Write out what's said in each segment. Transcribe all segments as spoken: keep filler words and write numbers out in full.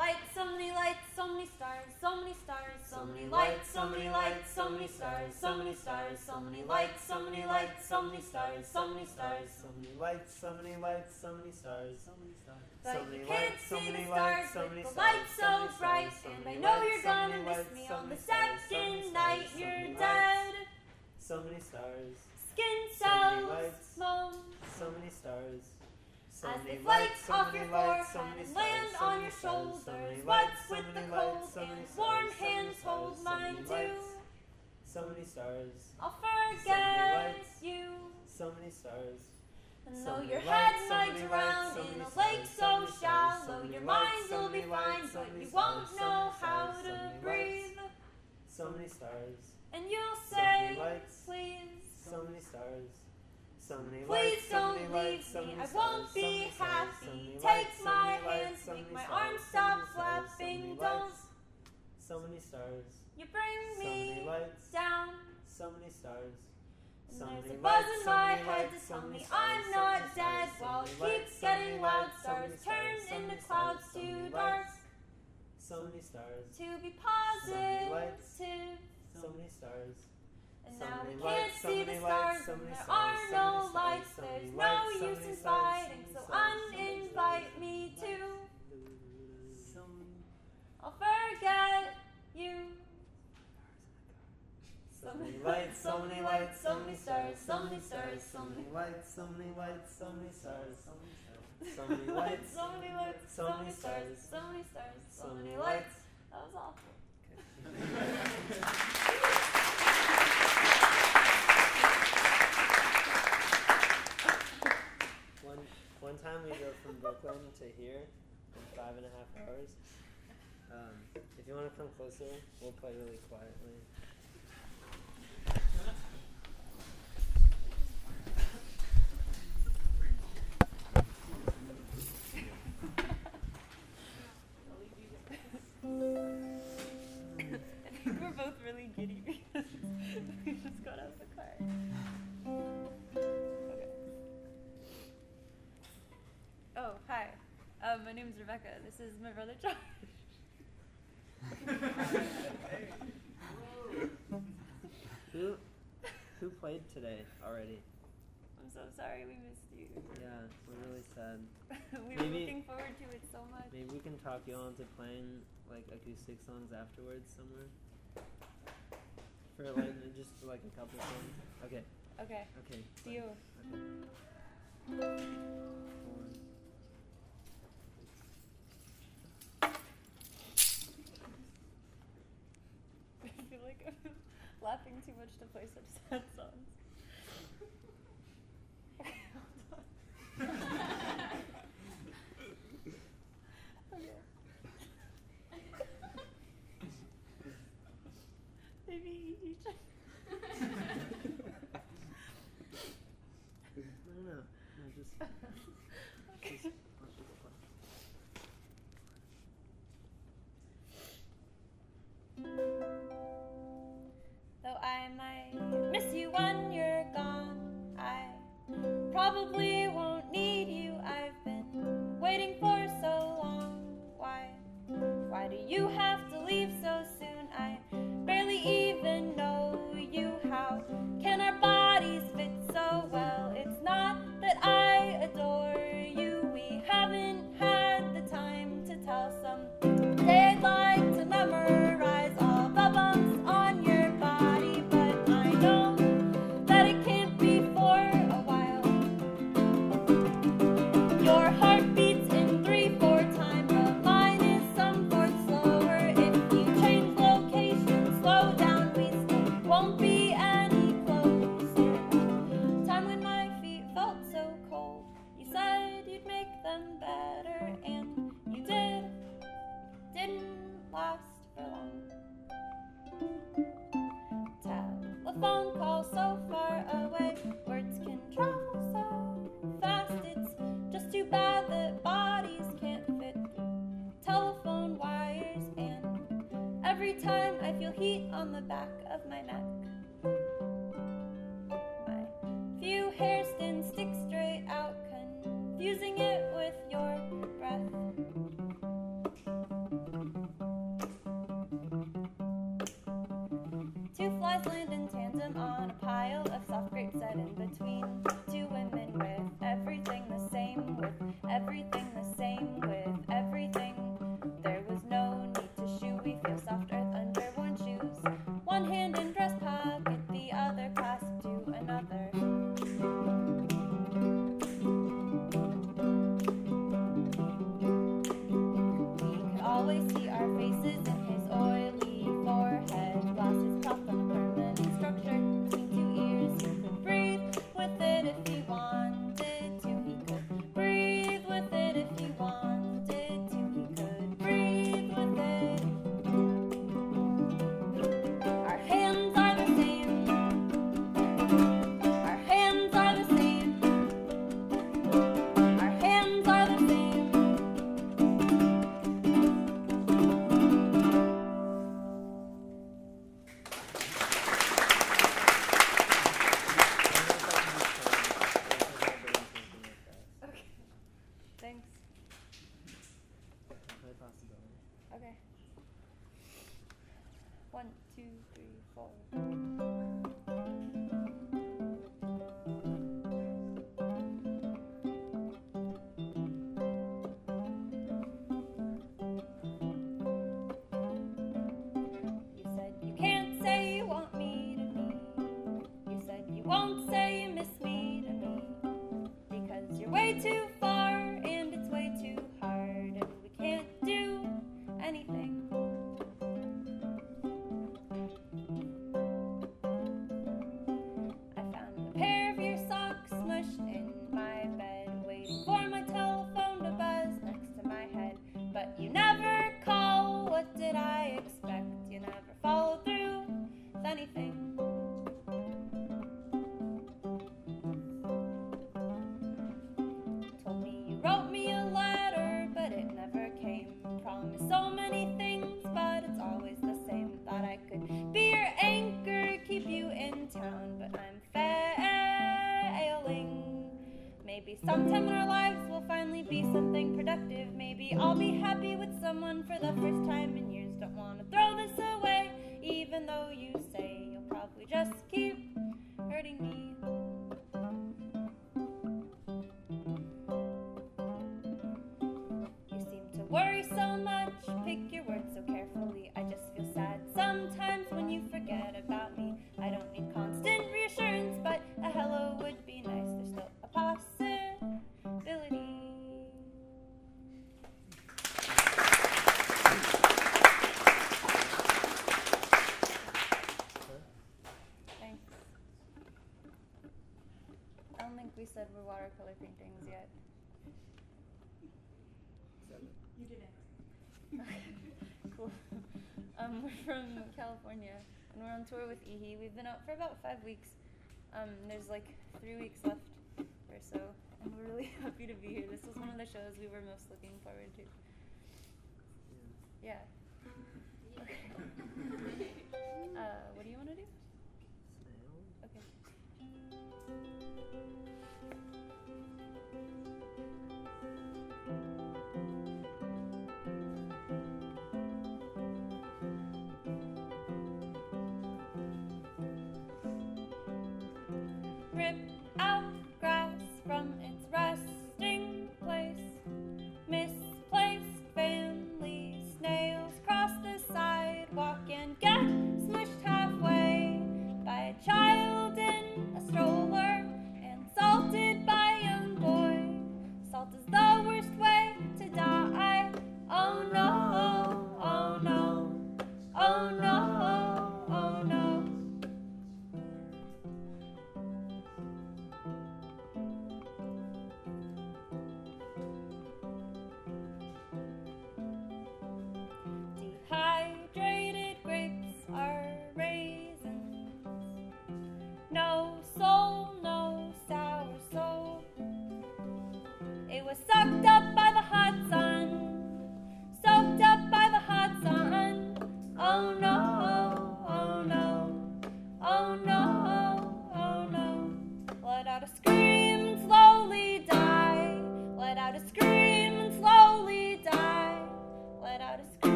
lights, so many lights, so many stars, so many stars, so many lights, so many lights, so many stars, so many stars, so many lights, so many lights, so many stars, so many stars, so many lights, so many lights, so many stars, so many stars. But you can't see the stars with the lights so bright, and I know you're gonna miss me on the second night you're dead. So many stars. Skin cells, moan. So many stars. So As many they flake lights, so off many your lights, so forehead many and stars, land so on many your stars, shoulders. so many What's lights, so with the many cold lights, so many and stars, warm so many hands stars, hold so mine many too. lights, so many stars. I'll So many forget lights, you. so many stars. And So though many your lights, head so might many drown lights, so in many a stars, lake so so many stars, so shallow, many your lights, mind so will be many fine, lights, so but many you stars, won't so know many how stars, so to many breathe. So many stars. And you'll So many say, lights, please, so many stars. So many please lights, so don't many leave lights, so me. many I stars, won't so be many stars, so happy. many Take lights, so my many lights, hands, so make many my stars, arms so stop many stars, so flapping. many Don't lights, so many stars. you bring So many me lights, down. so many stars. And So there's many a buzz lights, in so my many head lights, to so tell many me stars, I'm so not many dead, stars, so while many it lights, keeps so getting many loud. lights, so Stars many stars, turn so into many clouds stars, so too many dark. lights, so many stars. To be lights, positive. so many stars. And So now many we can't lights, so see the many stars, lights, so and many there stars, are so no many stars, lights. so There's many no lights, so use many in stars, fighting, so so many stars, so many uninvite stars. me too. So I'll forget you. So many lights, so many lights, so many stars, so many stars, so many lights, so many lights, so many stars, so many stars, so many lights, so many lights, so so many many stars, stars, so many stars, so so many many lights. lights. That was awful. One one time we drove from Brooklyn to here in five and a half hours. Um, if you want to come closer, we'll play really quietly. I think we're both really giddy because we just got out of the car. Okay. Oh, hi. Um, my name's Rebecca. This is my brother Josh. Who who played today already? I'm so sorry we missed you. Yeah, we're really sad. we were Maybe- looking forward to it so much. Maybe we can talk you all into playing like acoustic songs afterwards somewhere. For like just like a couple songs. Okay. Okay. Okay. Deal. Okay. I feel like I'm laughing too much to play such sad songs. Okay, hold on. Okay. Maybe each. No, no, no, just, Okay. just, let's just play. Though I might miss you when you're gone, I probably won't need you. I've been waiting for so long. Why? Why do you have to leave so soon? I barely even know you. How can our bodies fit so well? It's not that I adore you. We haven't had the time to tell. Someday I'd like to memorize all the bumps on your body, but I know that it can't be for a while. Your heart beats in three, four times, but mine is some fourth slower. If you change location, slow down, we still won't be any closer. Time when my feet felt so cold, you said you'd make them better, and you did. Didn't last for long. Telephone call so far away, words can travel so fast. It's just too bad that bodies can't fit through telephone wires, and every time I feel heat on the back of my neck, my few hair stands stick straight out, confusing it with your breath. butterflies land in tandem on a pile of soft grapes set in between two women with everything the same, with everything the same, with everything. There was no need to shoe, we feel soft earth under worn shoes. One hand in breast pocket, the other clasped to another. We could always see our faces in his oily forehead, glasses propped on a permanent structure between two ears. He could breathe with it if he wanted to. He could breathe with it if he wanted to. He could breathe with it. Our hands are the same. Our hands are the same. Our hands are the same. Okay. Thanks. High possibility. Okay. One, two, three, four. You said you can't say you want me to me. You said you won't say you miss me to me. Because you're way too far and it's way too hard and we can't do anything. I found a pair of your socks smushed in my bed, waiting for my telephone to buzz next to my head. But you never call, what did I expect? You never follow through with anything. Told me you wrote me a letter, but it never came. Promised so many things, but it's always the same. Thought I could be your anchor, keep you in town, but I'm failing. Maybe sometime in our lives we'll finally be something productive. Maybe I'll be happy with someone for the first time in years. Don't want to throw this away, even though you say you'll probably just keep hurting me. You seem to worry so much, pick your words so carefully. I just feel sad sometimes when you forget about me. I don't need constant reassurance, but a hello would be nice. There's still a possibility. Thanks. I don't think we said we're watercolor paintings yet. You didn't. Cool. Um, we're from California, and we're on tour with Ihi. We've been out for about five weeks. Um, there's like three weeks left or so, and we're really happy to be here. This was one of the shows we were most looking forward to. Yeah. Okay. Uh, what do you want to do? Snail? Okay. Rip out grass from its resting place. Misplaced family snails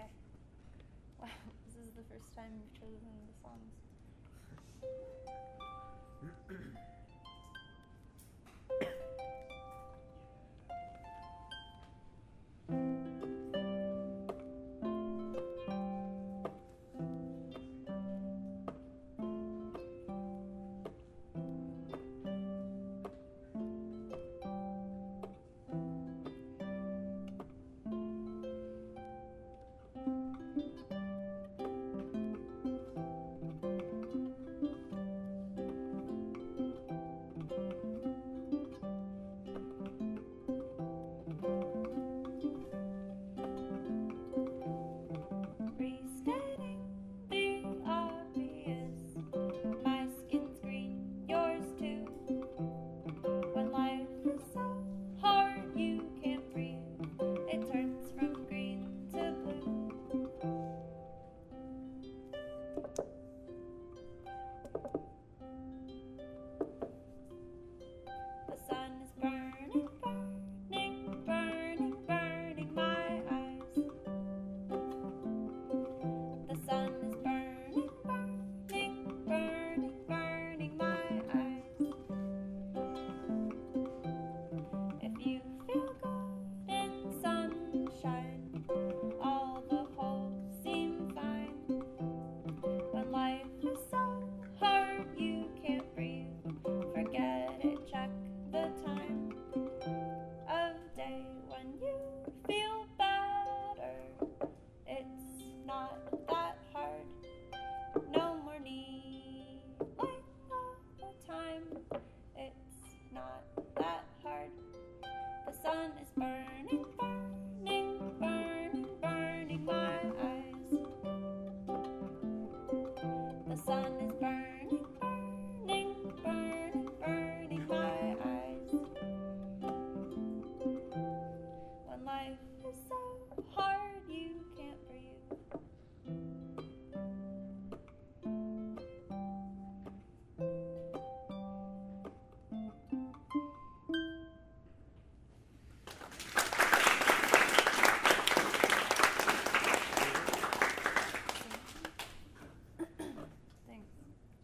Okay. Wow, this is the first time you've chosen the songs. Restating the obvious, my skin's green, yours too. When life is so hard you can't breathe, it turns from green to blue. The sun is burning, burning, burning, burning my eyes. The sun is burning, burning, burning, burning my eyes. If you feel good in sunshine, all the holes seem fine. When life is so hard you can't breathe, forget it, check the time of day when you feel better. It's not that hard, no more kneeling all the time. It's not that hard. The sun is burning, burning, burning, burning my eyes. The sun is burning, burning, burning, burning my eyes. When life is so hard you can't breathe. Thanks.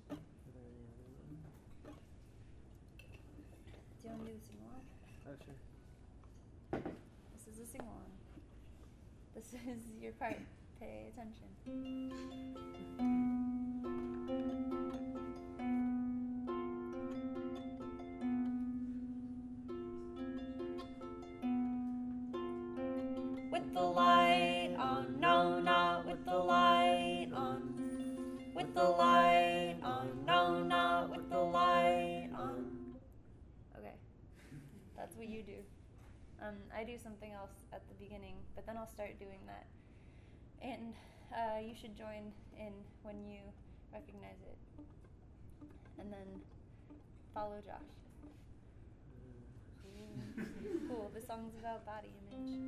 Do you want to do the sing along? Oh, sure. This is a sing along. This is your part. Pay attention. With the light on, no, not with the light on. With the light on, no, not with the light on. Okay, that's what you do. Um, I do something else at the beginning, but then I'll start doing that. And uh, you should join in when you recognize it. And then follow Josh. Cool, the song's about body image.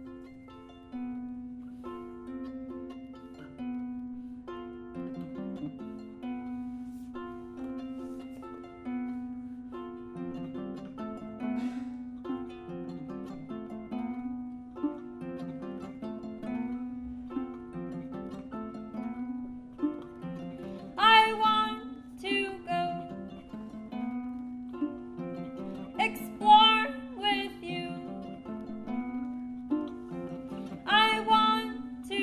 I want to go explore with you. I want to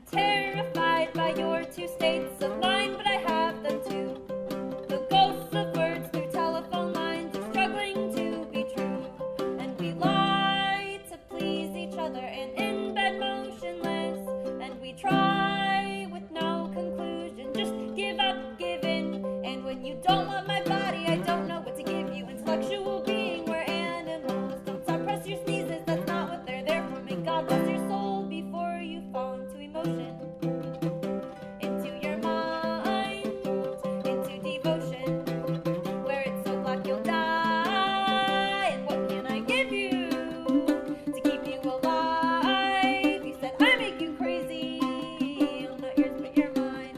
terrified by your two states of mind, but I have them too. The ghosts of words through telephone lines are struggling to be true. And we lie to please each other and in bed motionless. And we try with no conclusion, just give up, give in. And when you don't want my body, I don't know what to give you. Intellectual being, we're animals. Don't suppress your sneezes, that's not what they're there for. May God bless your soul before you fall into emotion. Into your mind, into devotion, where it's so black you'll die. And what can I give you to keep you alive? You said I make you crazy. I'm not yours but you're mine.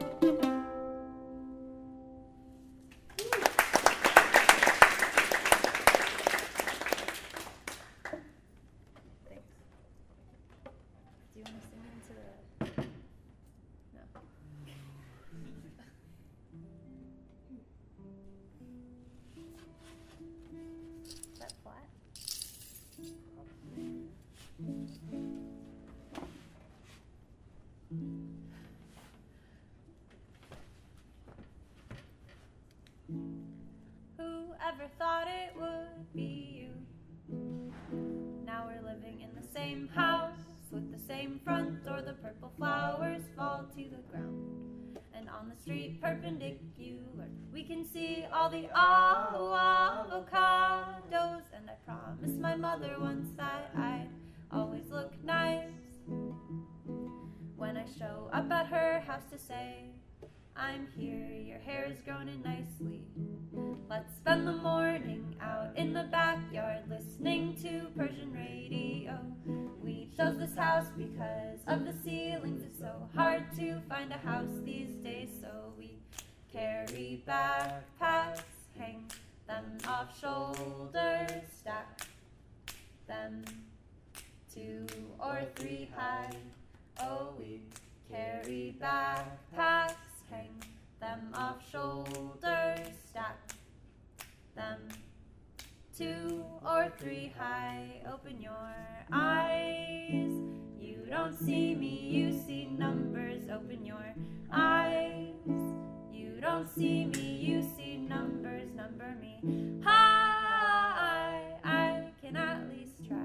Thanks. Do you want to sing into the... No. Is that flat? Whoever thought it would be you? Now we're living in the same house with the same front door. The purple flowers fall to the ground. And on the street perpendicular, we can see all the avocados. And I promised my mother once that I'd always look nice when I show up at her house to say, I'm here, your hair is grown in nicely. Let's spend the morning out in the backyard listening to Persian radio. We chose this house because of the ceilings. It's so hard to find a house these days, so we carry backpacks, hang them off shoulders, stack them two or three high. Oh, we carry backpacks, hang them off shoulders, stack them two or three high. Open your eyes, you don't see me, you see numbers. Open your eyes, you don't see me, you see numbers. Number me high, I can at least try.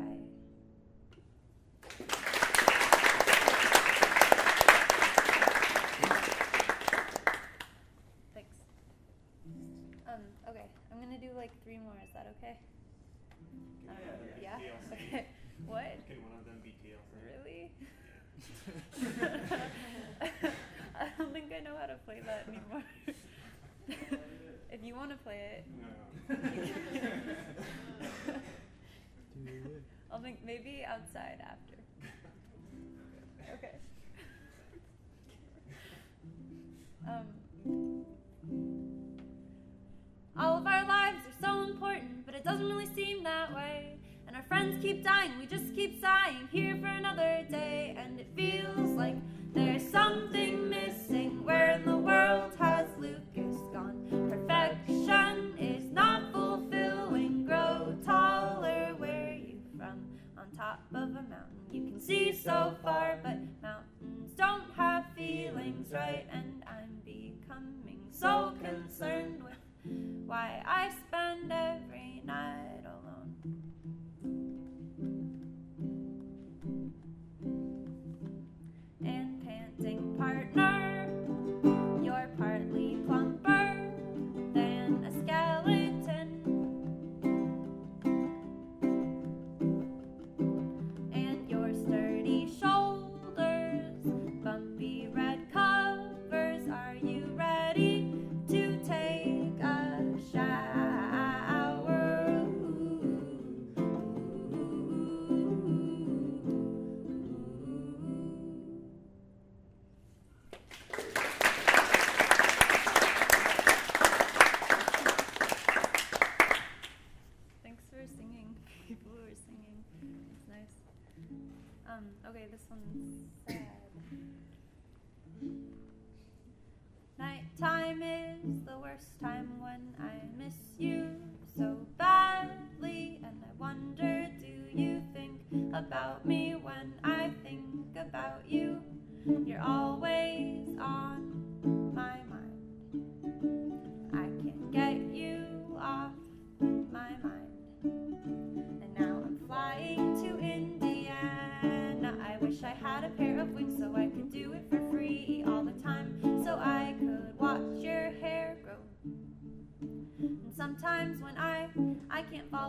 Um, okay, I'm gonna do like three more. Is that okay? Um, yeah? Okay. What? Can one of them be T L C? Really? Yeah. I don't think I know how to play that anymore. If you want to play it, No. I'll think maybe outside after. Okay. Um. All of our lives are so important, but it doesn't really seem that way. And our friends keep dying, we just keep sighing, here for another day. And it feels like there's something missing. Where in the world has Lucas gone? Perfection is not fulfilling. Grow taller, where are you from? On top of a mountain, you can see so far, but mountains don't have feelings, right? And I'm becoming so concerned with why I spend every night alone. And panting partner, you're partly plumper than a skeleton. And your sturdy shoulders, bumpy red covers. Are you ready to take a shower? Thanks for singing, people who are singing. It's nice. Um, okay, this one's sad. Nighttime is the worst time when I miss you so badly. And I wonder, do you think about me when I think about you?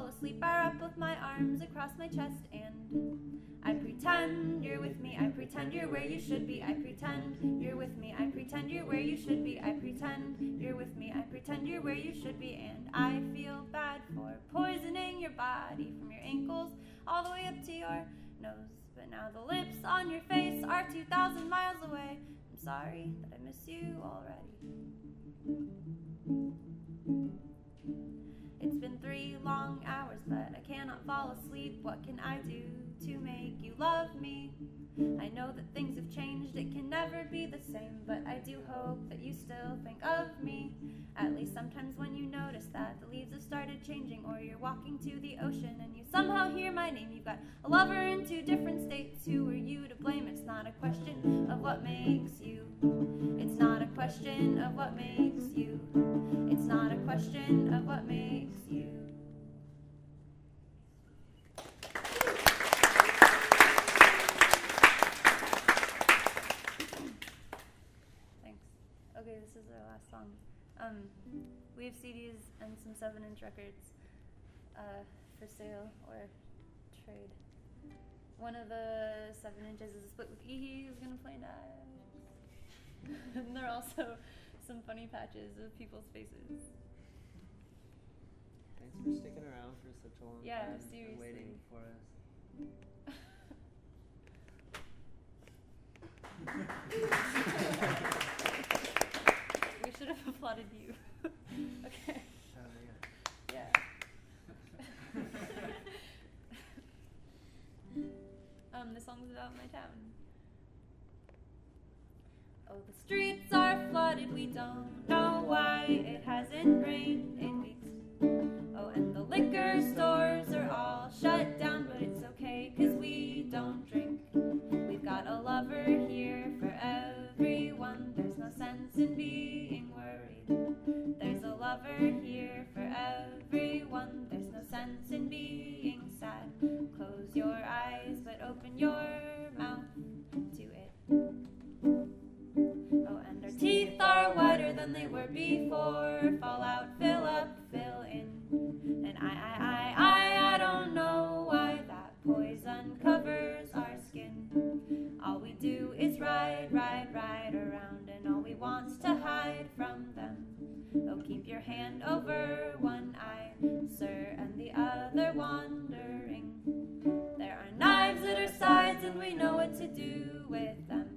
asleep, I wrap both my arms across my chest and I pretend you're with me, I pretend you're where you should be, I pretend you're with me, I pretend you're where you should be, I pretend you're with me, I pretend you're where you should be, and I feel bad for poisoning your body from your ankles all the way up to your nose. But now the lips on your face are two thousand miles away. I'm sorry that I miss you already. It's been three long hours, but I cannot fall asleep. What can I do to make you love me? I know that things have changed, it can never be the same, but I do hope that you still think of me. At least sometimes when you notice that the leaves have started changing, or you're walking to the ocean and you somehow hear my name. You've got a lover in two different states. Who are you to blame? It's not a question of what makes you. It's not a question of what makes you. It's not a question of what makes you. Okay, this is our last song. Um, we have C Ds and some seven inch records uh, for sale or trade. One of the seven inches is a split with Ehe, who's going to play next. And there are also some funny patches of people's faces. Thanks for sticking around for such a long Yeah, time seriously. and waiting for us. We should have applauded you. Okay. Oh, yeah. Yeah. um, this song's about my town. Oh, the streets are flooded, we don't know why. It hasn't rained in weeks. Oh, and the liquor stores are all shut down, but it's okay, 'cause we don't drink. We've got a lover here for everyone. There's no sense in being worried. There's a lover here for everyone. There's no sense in being sad. Close your eyes, but open your mouth to it. Oh, and our teeth are whiter than they were before. Fall out, fill up, fill in. And I, I, I, I, I don't know why that poison covers our skin. All we do is ride, ride, ride around, and all we want's to hide from them. Oh, keep your hand over one eye, sir, and the other wandering. There are knives at our sides, and we know what to do with them.